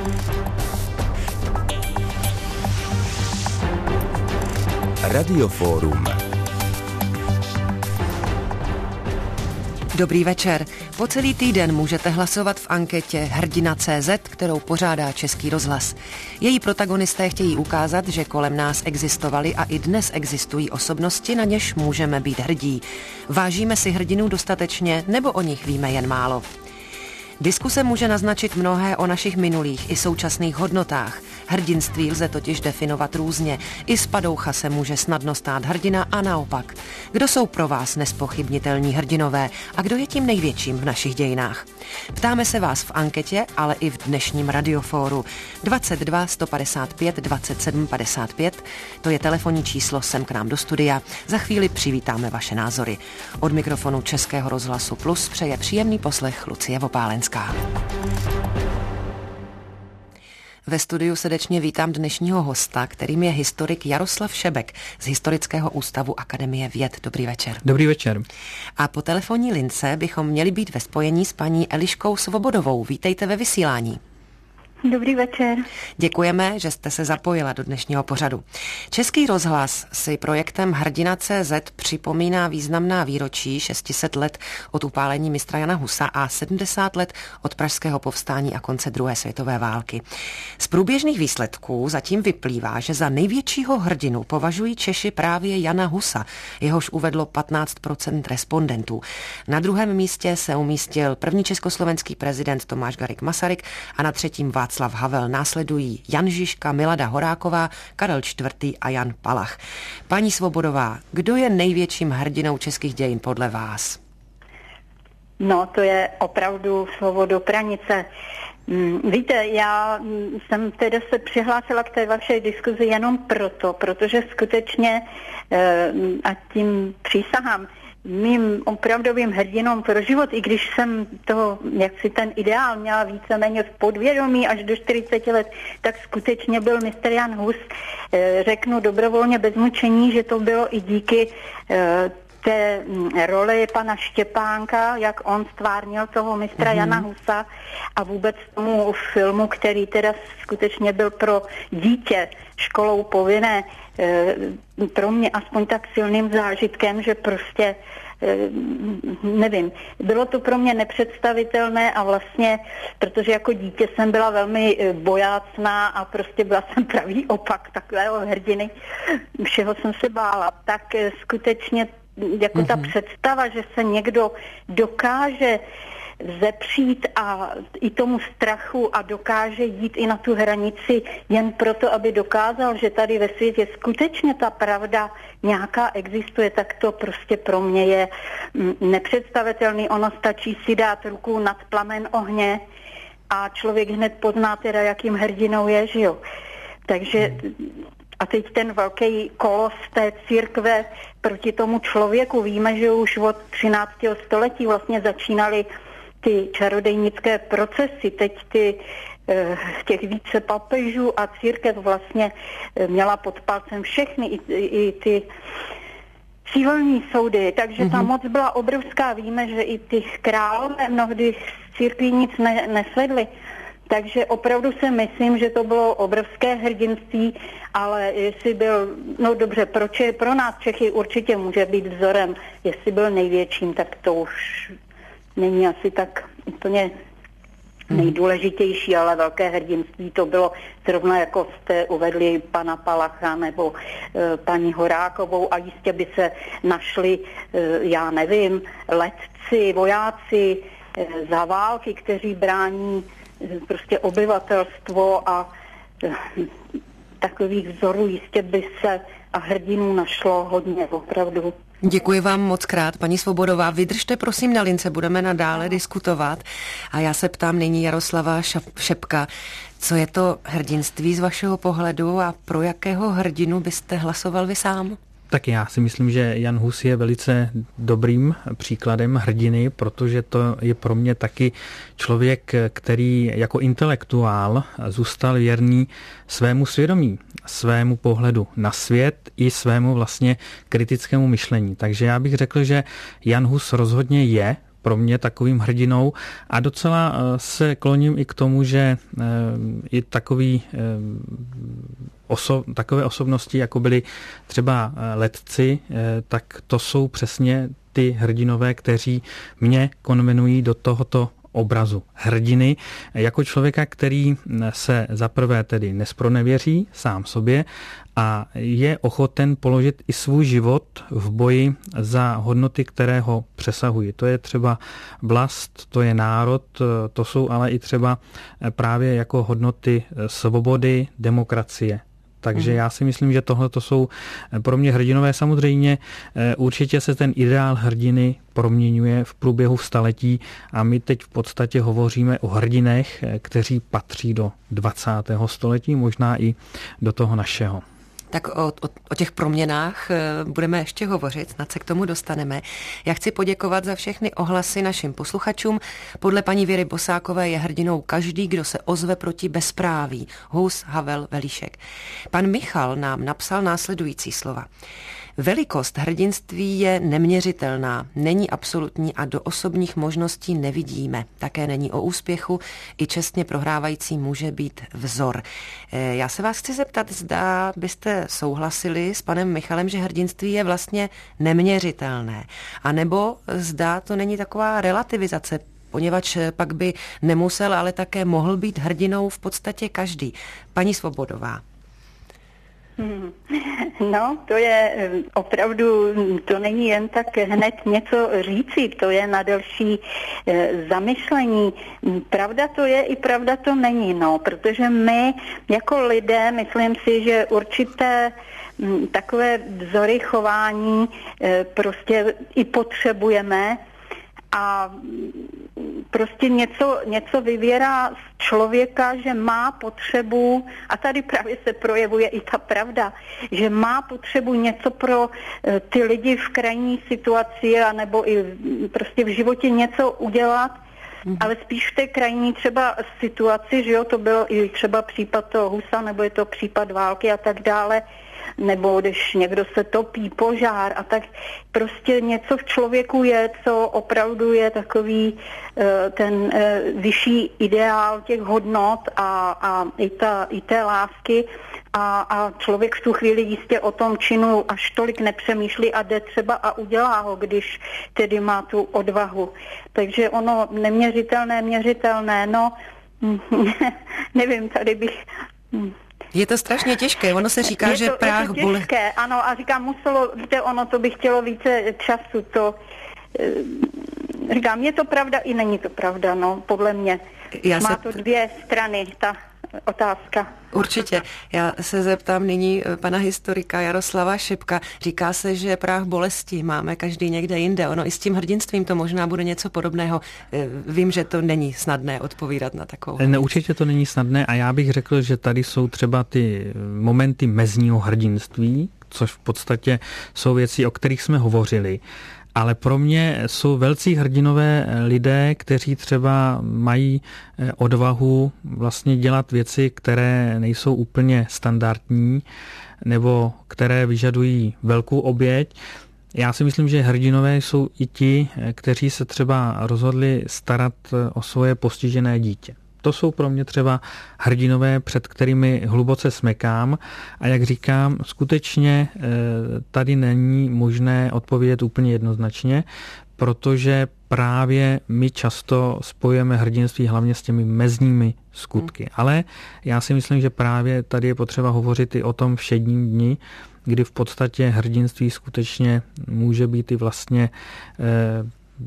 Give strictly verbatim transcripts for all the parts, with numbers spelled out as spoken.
Radioforum. Dobrý večer. Po celý týden můžete hlasovat v anketě Hrdina tečka cé zet, kterou pořádá Český rozhlas. Její protagonisté chtějí ukázat, že kolem nás existovaly a i dnes existují osobnosti, na něž můžeme být hrdí. Vážíme si hrdinů dostatečně, nebo o nich víme jen málo? Diskuse může naznačit mnohé o našich minulých i současných hodnotách. Hrdinství lze totiž definovat různě. I z padoucha se může snadno stát hrdina a naopak. Kdo jsou pro vás nespochybnitelní hrdinové a kdo je tím největším v našich dějinách? Ptáme se vás v anketě, ale i v dnešním radiofóru. dvacet dva sto padesát pět dvacet sedm padesát pět, to je telefonní číslo sem k nám do studia. Za chvíli přivítáme vaše názory. Od mikrofonu Českého rozhlasu Plus přeje příjemný poslech Lucie Vopálenská. Ve studiu srdečně vítám dnešního hosta, kterým je historik Jaroslav Šebek z Historického ústavu Akademie věd. Dobrý večer. Dobrý večer. A po telefonní lince bychom měli být ve spojení s paní Eliškou Svobodovou. Vítejte ve vysílání. Dobrý večer. Děkujeme, že jste se zapojila do dnešního pořadu. Český rozhlas si projektem Hrdina tečka cé zet připomíná významná výročí šest set let od upálení mistra Jana Husa a sedmdesát let od pražského povstání a konce druhé světové války. Z průběžných výsledků zatím vyplývá, že za největšího hrdinu považují Češi právě Jana Husa, jehož uvedlo patnáct procent respondentů. Na druhém místě se umístil první československý prezident Tomáš Garrigue Masaryk a na třetím Václav Havel. Následují Jan Žižka, Milada Horáková, Karel čtvrtý a Jan Palach. Paní Svobodová, kdo je největším hrdinou českých dějin podle vás? No, to je opravdu slovo do pranice. Víte, já jsem tedy se přihlásila k té vaší diskuzi jenom proto, protože skutečně, a tím přísahám, mým opravdovým hrdinom pro život, i když jsem toho, jak si ten ideál měla víceméně v podvědomí až do čtyřiceti let, tak skutečně byl mistr Jan Hus. Řeknu dobrovolně bez mučení, že to bylo i díky té roli pana Štěpánka, jak on stvárnil toho mistra mm-hmm. Jana Husa a vůbec tomu filmu, který teda skutečně byl pro dítě školou povinné, pro mě aspoň tak silným zážitkem, že prostě nevím, bylo to pro mě nepředstavitelné a vlastně, protože jako dítě jsem byla velmi bojácná a prostě byla jsem pravý opak takového hrdiny, všeho jsem se bála, tak skutečně jako mm-hmm. ta představa, že se někdo dokáže vzepřít a i tomu strachu a dokáže jít i na tu hranici jen proto, aby dokázal, že tady ve světě skutečně ta pravda nějaká existuje, tak to prostě pro mě je nepředstavitelný. Ono stačí si dát ruku nad plamen ohně a člověk hned pozná teda, jakým hrdinou je, že jo. Takže a teď ten velký kolos té církve proti tomu člověku. Víme, že už od třináctého století vlastně začínaly ty čarodejnické procesy. Teď ty, těch více papežů a církev vlastně měla pod palcem všechny, i, i ty civilní soudy. Takže mm-hmm. ta moc byla obrovská. Víme, že i ty králové mnohdy z církví nic ne, nesvedli. Takže opravdu si myslím, že to bylo obrovské hrdinství, ale jestli byl, no dobře, pro, Če, pro nás Čechy určitě může být vzorem, jestli byl největším, tak to už není asi tak úplně nejdůležitější, ale velké hrdinství to bylo zrovna jako jste uvedli pana Palacha nebo e, paní Horákovou a jistě by se našli, e, já nevím, letci, vojáci e, za války, kteří brání prostě obyvatelstvo a takových vzorů jistě by se a hrdinů našlo hodně, opravdu. Děkuji vám moc krát, paní Svobodová. Vydržte prosím na lince, budeme nadále diskutovat. A já se ptám nyní Jaroslava Šebka, co je to hrdinství z vašeho pohledu a pro jakého hrdinu byste hlasoval vy sám? Tak já si myslím, že Jan Hus je velice dobrým příkladem hrdiny, protože to je pro mě taky člověk, který jako intelektuál zůstal věrný svému svědomí, svému pohledu na svět i svému vlastně kritickému myšlení. Takže já bych řekl, že Jan Hus rozhodně je pro mě takovým hrdinou a docela se kloním i k tomu, že i takový oso, takové osobnosti, jako byly třeba letci, tak to jsou přesně ty hrdinové, kteří mě konvenují do tohoto obrazu hrdiny jako člověka, který se zaprvé tedy nespronevěří sám sobě a je ochoten položit i svůj život v boji za hodnoty, které ho přesahují. To je třeba vlast, to je národ, to jsou ale i třeba právě jako hodnoty svobody, demokracie. Takže já si myslím, že tohle to jsou pro mě hrdinové. Samozřejmě určitě se ten ideál hrdiny proměňuje v průběhu staletí a my teď v podstatě hovoříme o hrdinech, kteří patří do dvacátého století, možná i do toho našeho. Tak o, o, o těch proměnách budeme ještě hovořit, snad se k tomu dostaneme. Já chci poděkovat za všechny ohlasy našim posluchačům. Podle paní Věry Bosákové je hrdinou každý, kdo se ozve proti bezpráví. Hus, Havel, Velíšek. Pan Michal nám napsal následující slova. Velikost hrdinství je neměřitelná, není absolutní a do osobních možností nevidíme. Také není o úspěchu, i čestně prohrávající může být vzor. Já se vás chci zeptat, zda byste souhlasili s panem Michalem, že hrdinství je vlastně neměřitelné, anebo zda to není taková relativizace, poněvadž pak by nemusel, ale také mohl být hrdinou v podstatě každý. Paní Svobodová. No, to je opravdu, to není jen tak hned něco říci, to je na delší e, zamyšlení. Pravda to je i pravda to není, no, protože my jako lidé, myslím si, že určité m, takové vzory chování e, prostě i potřebujeme a prostě něco, něco vyvěrá z člověka, že má potřebu, a tady právě se projevuje i ta pravda, že má potřebu něco pro ty lidi v krajní situaci, anebo i prostě v životě něco udělat, mm. ale spíš v té krajní třeba situaci, že jo, to byl i třeba případ toho Husa, nebo je to případ války a tak dále, nebo když někdo se topí, požár a tak prostě něco v člověku je, co opravdu je takový ten vyšší ideál těch hodnot a, a i, ta, i té lásky a, a člověk v tu chvíli jistě o tom činu až tolik nepřemýšlí a jde třeba a udělá ho, když tedy má tu odvahu. Takže ono neměřitelné, měřitelné, no nevím, tady bych... Je to strašně těžké, ono se říká, je to, že práh je to těžké, bole... ano, a říkám, muselo, víte, ono to by chtělo více času, to, říkám, je to pravda i není to pravda, no, podle mě. Já Má se... to dvě strany, ta otázka. Určitě. Já se zeptám nyní pana historika Jaroslava Šipka. Říká se, že práh bolesti máme každý někde jinde. Ono i s tím hrdinstvím to možná bude něco podobného. Vím, že to není snadné odpovídat na takovou. Ne, určitě to není snadné a já bych řekl, že tady jsou třeba ty momenty mezního hrdinství, což v podstatě jsou věci, o kterých jsme hovořili. Ale pro mě jsou velcí hrdinové lidé, kteří třeba mají odvahu vlastně dělat věci, které nejsou úplně standardní nebo které vyžadují velkou oběť. Já si myslím, že hrdinové jsou i ti, kteří se třeba rozhodli starat o svoje postižené dítě. To jsou pro mě třeba hrdinové, před kterými hluboce smekám a jak říkám, skutečně tady není možné odpovědět úplně jednoznačně, protože právě my často spojujeme hrdinství hlavně s těmi mezními skutky. Ale já si myslím, že právě tady je potřeba hovořit i o tom všedním dni, kdy v podstatě hrdinství skutečně může být i vlastně e,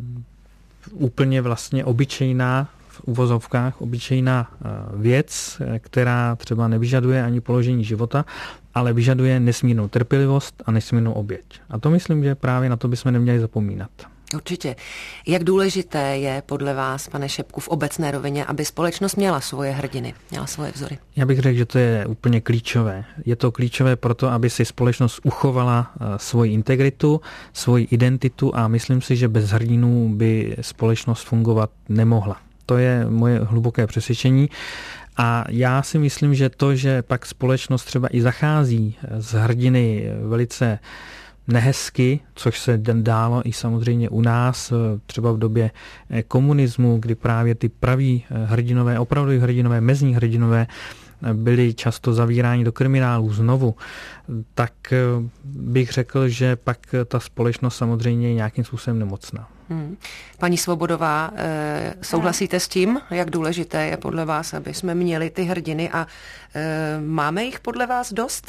úplně vlastně obyčejná v uvozovkách obyčejná věc, která třeba nevyžaduje ani položení života, ale vyžaduje nesmírnou trpělivost a nesmírnou oběť. A to myslím, že právě na to bychom neměli zapomínat. Určitě. Jak důležité je podle vás, pane Šepku, v obecné rovině, aby společnost měla svoje hrdiny, měla svoje vzory? Já bych řekl, že to je úplně klíčové. Je to klíčové proto, aby si společnost uchovala svoji integritu, svoji identitu a myslím si, že bez hrdinů by společnost fungovat nemohla. To je moje hluboké přesvědčení a já si myslím, že to, že pak společnost třeba i zachází z hrdiny velice nehezky, což se dálo i samozřejmě u nás, třeba v době komunismu, kdy právě ty praví hrdinové, opravdu hrdinové, mezní hrdinové byli často zavíráni do kriminálu znovu, tak bych řekl, že pak ta společnost samozřejmě je nějakým způsobem nemocná. Hmm. Paní Svobodová, eh, souhlasíte s tím, jak důležité je podle vás, aby jsme měli ty hrdiny a eh, máme jich podle vás dost?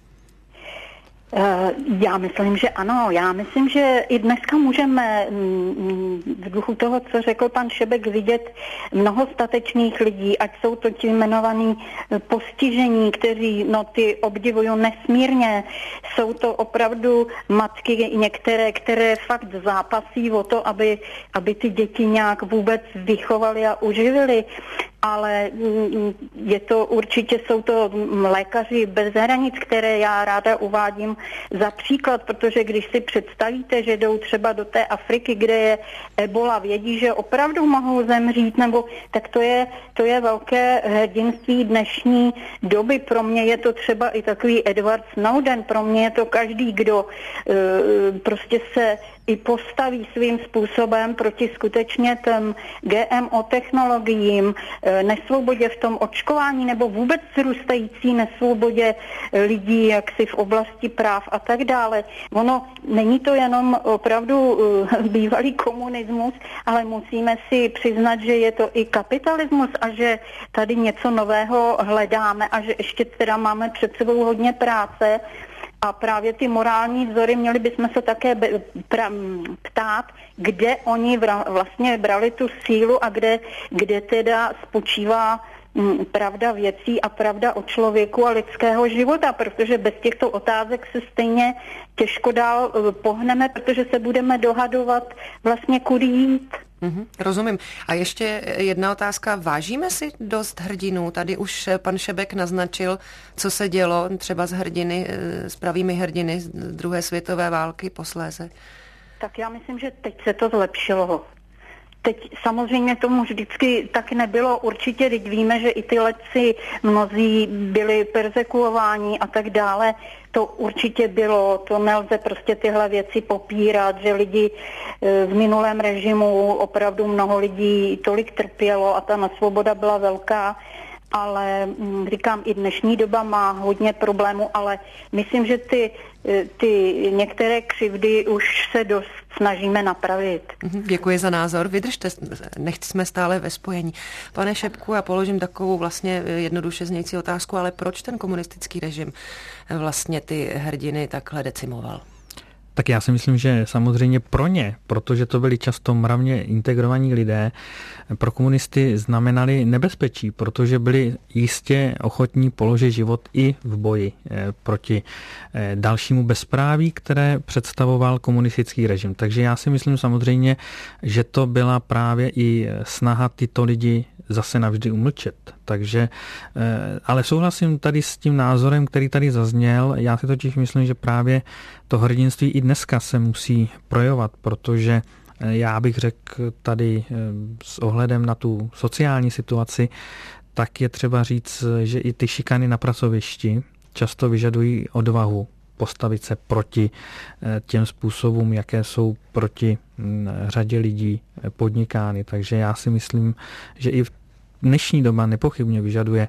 Já myslím, že ano. Já myslím, že i dneska můžeme v duchu toho, co řekl pan Šebek, vidět mnoho statečných lidí, ať jsou to ti jmenovaní postižení, kteří no, ty obdivují nesmírně. Jsou to opravdu matky některé, které fakt zápasí o to, aby, aby ty děti nějak vůbec vychovaly a uživily. Ale je to určitě, jsou to lékaři bez hranic, které já ráda uvádím za příklad, protože když si představíte, že jdou třeba do té Afriky, kde je ebola, vědí, že opravdu mohou zemřít, nebo tak to je, to je velké hrdinství dnešní doby. Pro mě je to třeba i takový Edward Snowden, pro mě je to každý, kdo uh, prostě se i postaví svým způsobem proti skutečně těm G M O technologiím, nesvobodě v tom očkování nebo vůbec zrůstající nesvobodě lidí jaksi v oblasti práv a tak dále. Ono není to jenom opravdu bývalý komunismus, ale musíme si přiznat, že je to i kapitalismus a že tady něco nového hledáme a že ještě teda máme před sebou hodně práce. A právě ty morální vzory, měli bychom se také ptát, kde oni vlastně brali tu sílu a kde, kde teda spočívá pravda věcí a pravda o člověku a lidského života, protože bez těchto otázek se stejně těžko dál pohneme, protože se budeme dohadovat vlastně kudy jít. Mm-hmm, rozumím. A ještě jedna otázka. Vážíme si dost hrdinů? Tady už pan Šebek naznačil, co se dělo třeba s hrdiny, s pravými hrdiny z druhé světové války posléze. Tak já myslím, že teď se to zlepšilo. Teď samozřejmě tomu vždycky tak nebylo. Určitě teď víme, že i ty letci mnozí byli perzekuováni a tak dále. To určitě bylo, to nelze prostě tyhle věci popírat, že lidi v minulém režimu opravdu mnoho lidí tolik trpělo a ta nesvoboda byla velká. Ale říkám, i dnešní doba má hodně problémů, ale myslím, že ty, ty některé křivdy už se dost snažíme napravit. Děkuji za názor. Vydržte, nechť jsme stále ve spojení. Pane Šebku, já položím takovou vlastně jednoduše znějící otázku, ale proč ten komunistický režim vlastně ty hrdiny takhle decimoval? Tak já si myslím, že samozřejmě pro ně, protože to byli často mravně integrovaní lidé, pro komunisty znamenali nebezpečí, protože byli jistě ochotní položit život i v boji proti dalšímu bezpráví, které představoval komunistický režim. Takže já si myslím samozřejmě, že to byla právě i snaha tyto lidi zase navždy umlčet. Takže, ale souhlasím tady s tím názorem, který tady zazněl. Já si totiž myslím, že právě to hrdinství i dneska se musí projevovat, protože já bych řekl tady s ohledem na tu sociální situaci, tak je třeba říct, že i ty šikany na pracovišti často vyžadují odvahu postavit se proti těm způsobům, jaké jsou proti řadě lidí podnikány. Takže já si myslím, že i v dnešní doba nepochybně vyžaduje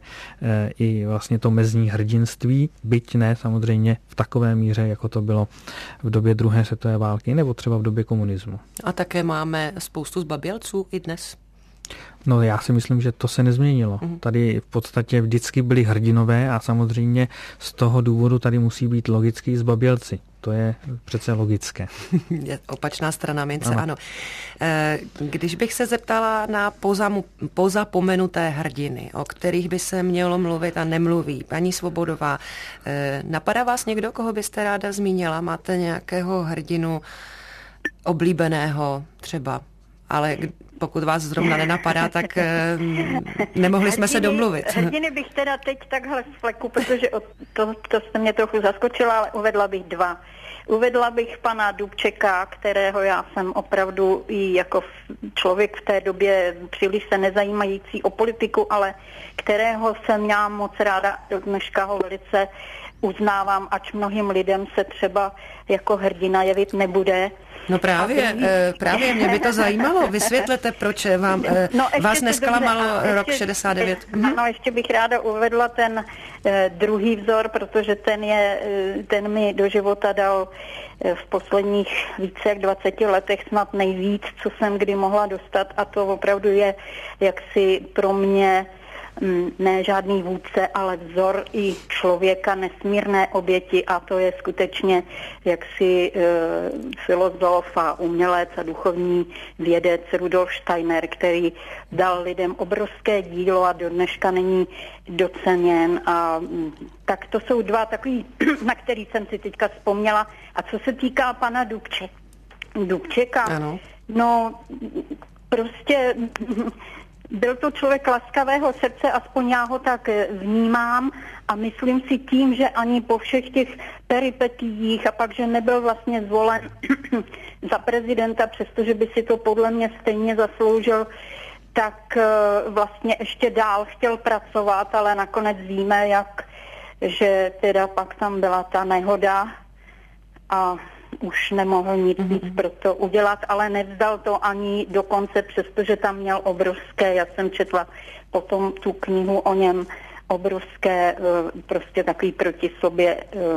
i vlastně to mezní hrdinství, byť ne samozřejmě v takové míře, jako to bylo v době druhé světové války nebo třeba v době komunismu. A také máme spoustu zbabělců i dnes. No já si myslím, že to se nezměnilo. Mm. Tady v podstatě vždycky byli hrdinové a samozřejmě z toho důvodu tady musí být logický zbabělci. To je přece logické. Je opačná strana mince, ano. ano. Když bych se zeptala na pozamu, pozapomenuté hrdiny, o kterých by se mělo mluvit a nemluví, paní Svobodová, napadá vás někdo, koho byste ráda zmínila? Máte nějakého hrdinu oblíbeného třeba, ale pokud vás zrovna nenapadá, tak nemohli jsme se domluvit. Hrdiny bych teda teď takhle z fleku, protože to, to jste mě trochu zaskočila, ale uvedla bych dva. Uvedla bych pana Dubčeka, kterého já jsem opravdu i jako člověk v té době příliš se nezajímající o politiku, ale kterého jsem měla moc ráda, do dneška ho velice uznávám, ač mnohým lidem se třeba jako hrdina jevit nebude. No právě, druhý... právě mě by to zajímalo. Vysvětlete, proč vám, no, vás nesklamalo dobře, rok ještě, šedesát devět. Ano, ještě bych ráda uvedla ten eh, druhý vzor, protože ten, je, ten mi do života dal eh, v posledních více jak dvaceti letech snad nejvíc, co jsem kdy mohla dostat, a to opravdu je jaksi pro mě ne žádný vůdce, ale vzor i člověka nesmírné oběti, a to je skutečně jaksi e, filozof a umělec a duchovní vědec Rudolf Steiner, který dal lidem obrovské dílo a do dneška není doceněn. A tak to jsou dva takový, na který jsem si teďka vzpomněla. A co se týká pana Dubče, Dubčeka, ano. no prostě... Byl to člověk laskavého srdce, aspoň já ho tak vnímám, a myslím si tím, že ani po všech těch peripetiích a pak, že nebyl vlastně zvolen za prezidenta, přestože by si to podle mě stejně zasloužil, tak vlastně ještě dál chtěl pracovat, ale nakonec víme, jak, že teda pak tam byla ta nehoda a už nemohl nic mm-hmm. víc pro to udělat, ale nevzdal to ani do konce, přestože tam měl obrovské, já jsem četla potom tu knihu o něm, obrovské prostě takový proti sobě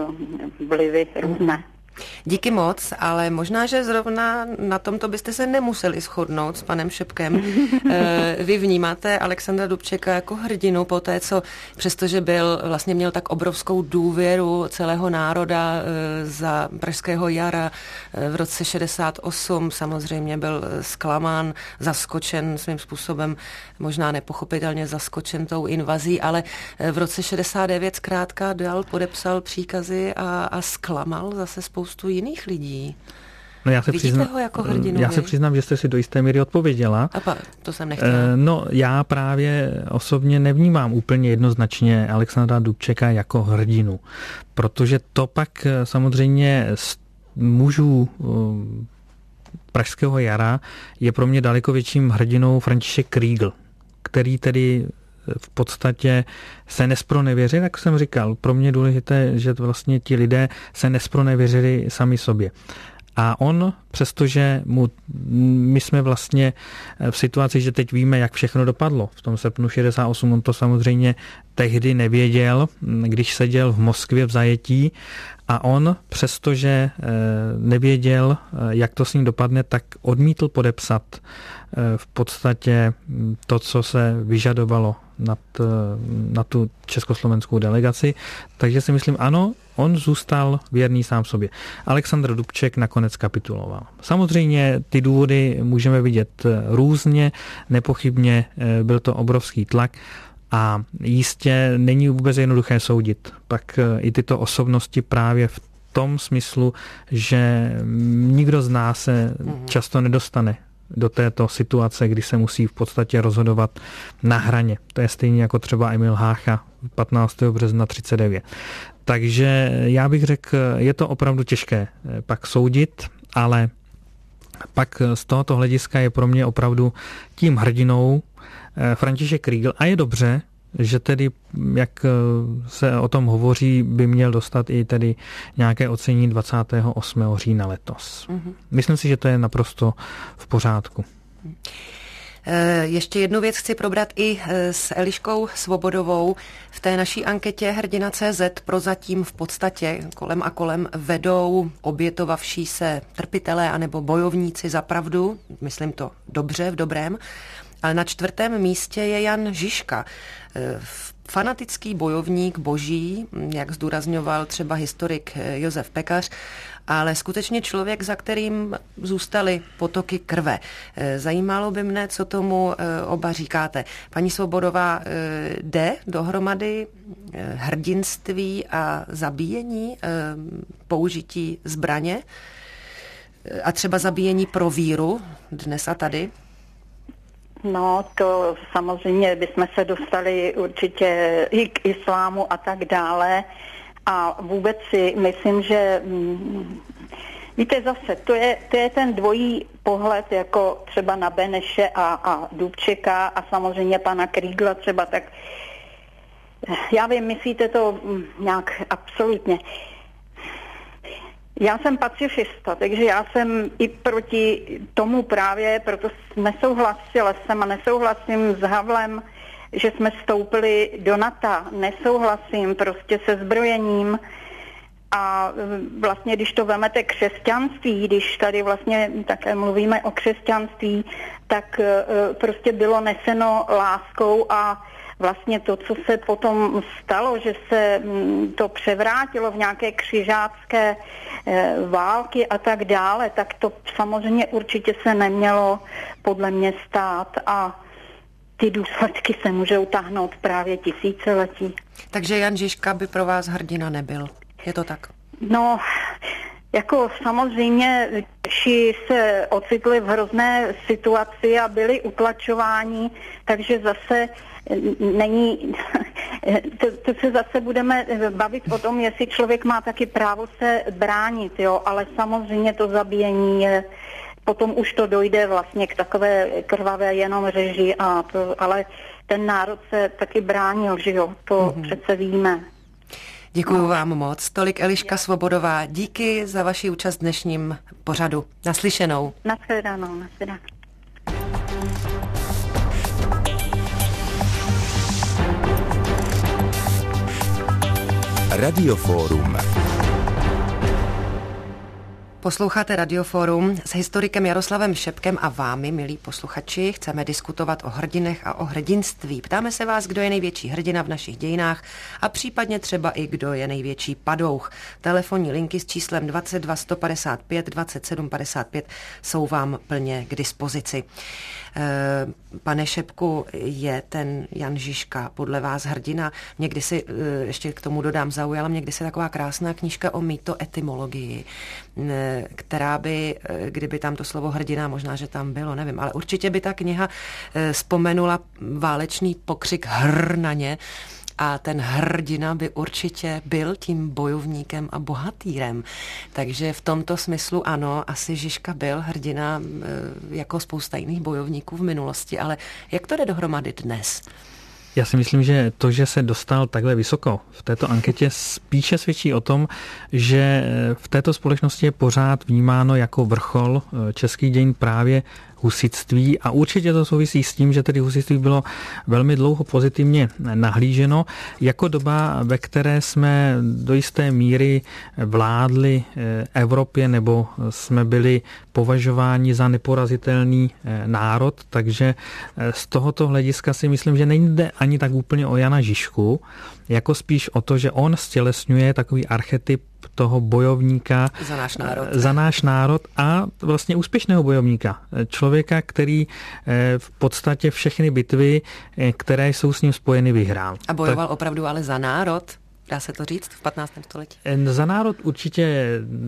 vlivy různé. Mm-hmm. Díky moc, ale možná, že zrovna na tomto byste se nemuseli shodnout s panem Šepkem. Vy vnímáte Alexandra Dubčeka jako hrdinu po té, co přestože byl, vlastně měl tak obrovskou důvěru celého národa za pražského jara v roce šedesát osm, samozřejmě byl zklamán, zaskočen svým způsobem, možná nepochopitelně zaskočen tou invazí, ale v roce šedesát devět zkrátka dal, podepsal příkazy a, a zklamal zase spoustu spoustu jiných lidí. No já se Vidíte přiznám, ho jako hrdinu? Já se přiznám, že jste si do jisté míry odpověděla. A pa, to jsem nechtěla. No já právě osobně nevnímám úplně jednoznačně Alexandra Dubčeka jako hrdinu, protože to pak samozřejmě z mužů pražského jara je pro mě daleko větším hrdinou František Kriegl, který tedy v podstatě se nespronevěřili, jak jsem říkal. Pro mě je důležité, že vlastně ti lidé se nespronevěřili sami sobě. A on, přestože mu, my jsme vlastně v situaci, že teď víme, jak všechno dopadlo. V tom srpnu šedesát osm on to samozřejmě tehdy nevěděl, když seděl v Moskvě v zajetí, a on, přestože nevěděl, jak to s ním dopadne, tak odmítl podepsat v podstatě to, co se vyžadovalo nad, na tu československou delegaci. Takže si myslím, ano, on zůstal věrný sám sobě. Alexandr Dubček nakonec kapituloval. Samozřejmě ty důvody můžeme vidět různě, nepochybně byl to obrovský tlak a jistě není vůbec jednoduché soudit. Pak i tyto osobnosti právě v tom smyslu, že nikdo z nás se často nedostane do této situace, kdy se musí v podstatě rozhodovat na hraně. To je stejně jako třeba Emil Hácha patnáctého března třicet devět. Takže já bych řekl, je to opravdu těžké pak soudit, ale pak z tohoto hlediska je pro mě opravdu tím hrdinou František Kriegl, a je dobře, že tedy, jak se o tom hovoří, by měl dostat i tedy nějaké ocenění dvacátého osmého října letos. Mm-hmm. Myslím si, že to je naprosto v pořádku. Ještě jednu věc chci probrat i s Eliškou Svobodovou. V té naší anketě Hrdina tečka cé zet prozatím v podstatě kolem a kolem vedou obětovavší se trpitelé anebo bojovníci za pravdu. Myslím to dobře, v dobrém. Ale na čtvrtém místě je Jan Žižka. Fanatický bojovník boží, jak zdůrazňoval třeba historik Josef Pekař, ale skutečně člověk, za kterým zůstaly potoky krve. Zajímalo by mne, co tomu oba říkáte. Paní Svobodová, jde dohromady hrdinství a zabíjení, použití zbraně a třeba zabíjení pro víru dnes a tady? No, to samozřejmě bychom se dostali určitě i k islámu a tak dále. A vůbec si myslím, že víte zase, to je, to je ten dvojí pohled, jako třeba na Beneše a, a Dubčeka a samozřejmě pana Kriegla třeba, tak Já vím, myslíte to nějak absolutně. Já jsem pacifista, takže já jsem i proti tomu právě, proto nesouhlasila jsem a nesouhlasím s Havlem, že jsme vstoupili do NATO. Nesouhlasím prostě se zbrojením a vlastně, když to vemete křesťanství, když tady vlastně také mluvíme o křesťanství, tak prostě bylo neseno láskou a vlastně to, co se potom stalo, že se to převrátilo v nějaké křižácké války a tak dále, tak to samozřejmě určitě se nemělo podle mě stát a ty důsledky se můžou táhnout právě tisíciletí. Takže Jan Žižka by pro vás hrdina nebyl, je to tak? No, jako samozřejmě Češi se ocitli v hrozné situaci a byli utlačováni, takže zase není, to, to se zase budeme bavit o tom, jestli člověk má taky právo se bránit, jo, ale samozřejmě to zabíjení je, potom už to dojde vlastně k takové krvavé jenom řeži, a to, ale ten národ se taky bránil, že jo, to mm-hmm. přece víme. Děkuju vám moc. Tolik Eliška Svobodová. Díky za vaši účast v dnešním pořadu. Naslyšenou. Nashledanou, nashledanou. Radioforum. Posloucháte Radioforum s historikem Jaroslavem Šepkem a vámi, milí posluchači. Chceme diskutovat o hrdinech a o hrdinství. Ptáme se vás, kdo je největší hrdina v našich dějinách a případně třeba i kdo je největší padouch. Telefonní linky s číslem dvacet dva sto padesát pět dvacet sedm padesát pět jsou vám plně k dispozici. Pane Šepku, je ten Jan Žižka podle vás hrdina? Někdy si, ještě k tomu dodám, zaujala mě kdysi taková krásná knížka o mýtoetymologii, která by, kdyby tam to slovo hrdina, možná, že tam bylo, nevím, ale určitě by ta kniha vzpomenula válečný pokřik hr na ně, a ten hrdina by určitě byl tím bojovníkem a bohatýrem. Takže v tomto smyslu ano, asi Žižka byl hrdina jako spousta jiných bojovníků v minulosti, ale jak to jde dohromady dnes? Já si myslím, že to, že se dostal takhle vysoko v této anketě, spíše svědčí o tom, že v této společnosti je pořád vnímáno jako vrchol českých dějin právě husitství a určitě to souvisí s tím, že tedy husitství bylo velmi dlouho pozitivně nahlíženo jako doba, ve které jsme do jisté míry vládli Evropě nebo jsme byli považováni za neporazitelný národ, takže z tohoto hlediska si myslím, že nejde ani tak úplně o Jana Žižku, jako spíš o to, že on stělesňuje takový archetyp toho bojovníka za náš národ. za náš národ a vlastně úspěšného bojovníka. Člověka, který v podstatě všechny bitvy, které jsou s ním spojeny, vyhrál. A bojoval tak opravdu ale za národ? Dá se to říct v patnáctém století? Za národ určitě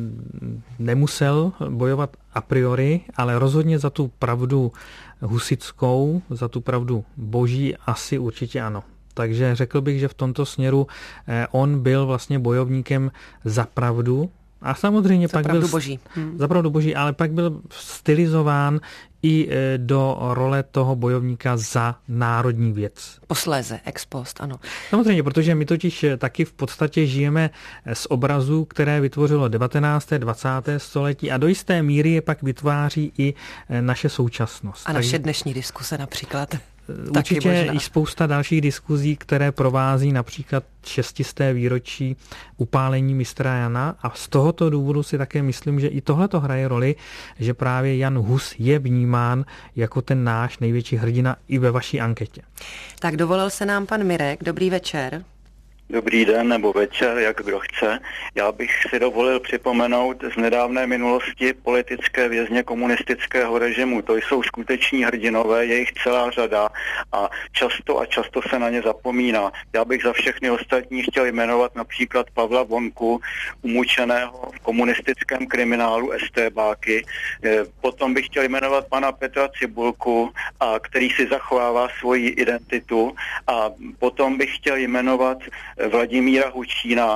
nemusel bojovat a priori, ale rozhodně za tu pravdu husitskou, za tu pravdu boží asi určitě ano. Takže řekl bych, že v tomto směru on byl vlastně bojovníkem za pravdu a samozřejmě za pak pravdu byl boží. Hmm. za pravdu boží, ale pak byl stylizován i do role toho bojovníka za národní věc. Posléze, ex post, ano. Samozřejmě, protože my totiž taky v podstatě žijeme z obrazů, které vytvořilo devatenácté dvacáté století a do jisté míry je pak vytváří i naše současnost. A naše dnešní diskuse například. Určitě i spousta dalších diskuzí, které provází například šestisté výročí upálení mistra Jana a z tohoto důvodu si také myslím, že i tohleto hraje roli, že právě Jan Hus je vnímán jako ten náš největší hrdina i ve vaší anketě. Tak dovolil se nám pan Mirek, dobrý večer. Dobrý den nebo večer, jak kdo chce. Já bych si dovolil připomenout z nedávné minulosti politické vězně komunistického režimu. To jsou skuteční hrdinové, je jich celá řada a často a často se na ně zapomíná. Já bych za všechny ostatní chtěl jmenovat například Pavla Vonku, umučeného v komunistickém kriminálu estébáky. Potom bych chtěl jmenovat pana Petra Cibulku, a který si zachovává svoji identitu. A potom bych chtěl jmenovat Vladimíra Hučína,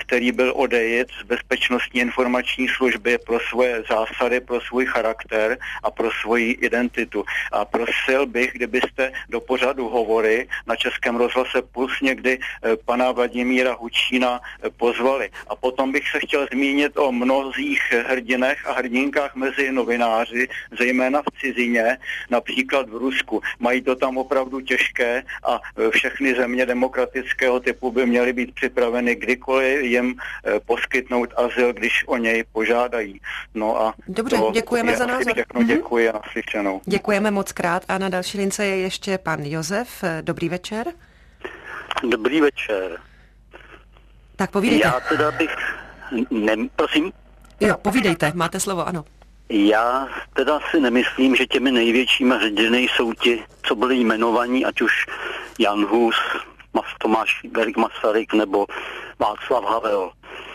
který byl odejit z bezpečnostní informační služby pro svoje zásady, pro svůj charakter a pro svoji identitu. A prosil bych, kdybyste do pořadu Hovory na Českém rozhlase Plus někdy pana Vladimíra Hučína pozvali. A potom bych se chtěl zmínit o mnozích hrdinech a hrdinkách mezi novináři, zejména v cizině, například v Rusku. Mají to tam opravdu těžké a všechny země demokratického typu by měly být připraveny kdykoliv jim poskytnout azyl, když o něj požádají. No a dobře, děkujeme za názor. Všechno, děkuji a naslyšenou. Děkujeme moc krát a na další lince je ještě pan Josef. Dobrý večer. Dobrý večer. Tak povídejte. Já teda bych... Ne, prosím? Jo, povídejte, máte slovo, ano. Já teda si nemyslím, že těmi největšími hrdiny jsou ti, co byli jmenovaní, ať už Jan Hus, Tomáš Garrigue Masaryk nebo Václav Havel.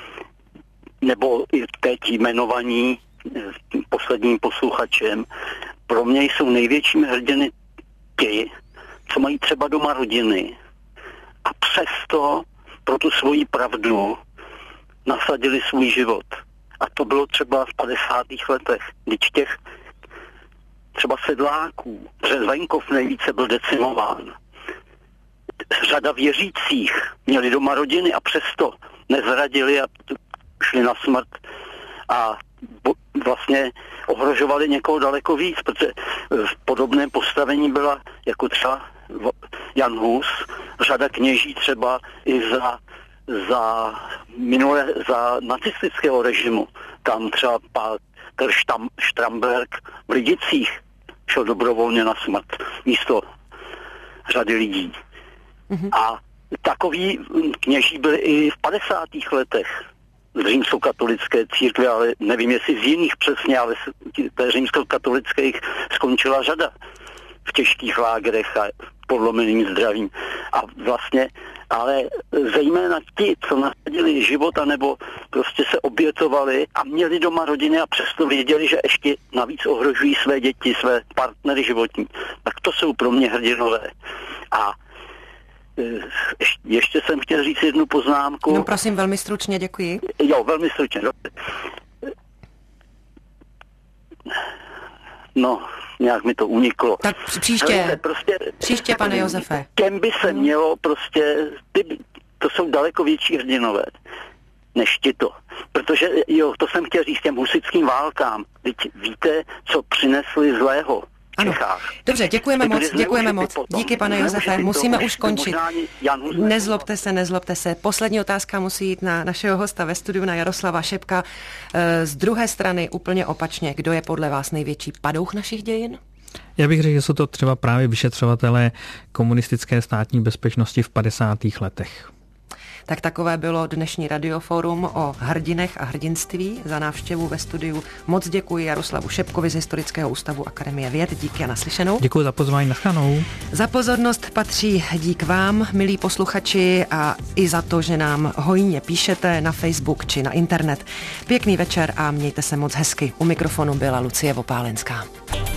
Nebo i teď jmenovaní posledním posluchačem. Pro mě jsou největšími hrdiny ti, co mají třeba doma rodiny a přesto pro tu svoji pravdu nasadili svůj život. A to bylo třeba v padesátých letech, když těch třeba sedláků, přes venkov nejvíce byl decimován. Řada věřících měli doma rodiny a přesto nezradili a šli na smrt a vlastně ohrožovali někoho daleko víc, protože v podobném postavení byla jako třeba Jan Hus, řada kněží třeba i za, za minulé, za nacistického režimu. Tam třeba Pátr Štramberg v Lidicích šel dobrovolně na smrt místo řady lidí. Mm-hmm. A takoví kněží byli i v padesátých letech z římskokatolické církve, ale nevím, jestli z jiných přesně, ale té římskokatolických skončila řada v těžkých lágrech a podlomeným zdravím. A vlastně, ale zejména ti, co nasadili života nebo prostě se obětovali a měli doma rodiny a přesto věděli, že ještě navíc ohrožují své děti, své partnery životní, tak to jsou pro mě hrdinové. A ještě jsem chtěl říct jednu poznámku. No prosím, velmi stručně, děkuji. Jo, velmi stručně. No, nějak mi to uniklo. Tak příště, Hlejte, prostě, příště, pane Josefe. Těm by se mělo prostě, ty, to jsou daleko větší hrdinové než tito. Protože, jo, to jsem chtěl říct těm husitským válkám. Teď víte, co přinesli zlého. Ano. Dobře, děkujeme moc, děkujeme moc. Díky, pane Josefe, musíme už končit. Nezlobte se, nezlobte se. Poslední otázka musí jít na našeho hosta ve studiu, na Jaroslava Šebka. Z druhé strany úplně opačně, kdo je podle vás největší padouch našich dějin? Já bych řekl, že jsou to třeba právě vyšetřovatelé komunistické státní bezpečnosti v padesátých letech. Tak takové bylo dnešní radioforum o hrdinech a hrdinství. Za návštěvu ve studiu moc děkuji Jaroslavu Šebkovi z Historického ústavu Akademie věd. Díky a naslyšenou. Děkuji za pozvání, nashledanou. Za pozornost patří dík vám, milí posluchači, a i za to, že nám hojně píšete na Facebook či na internet. Pěkný večer a mějte se moc hezky. U mikrofonu byla Lucie Vopálenská.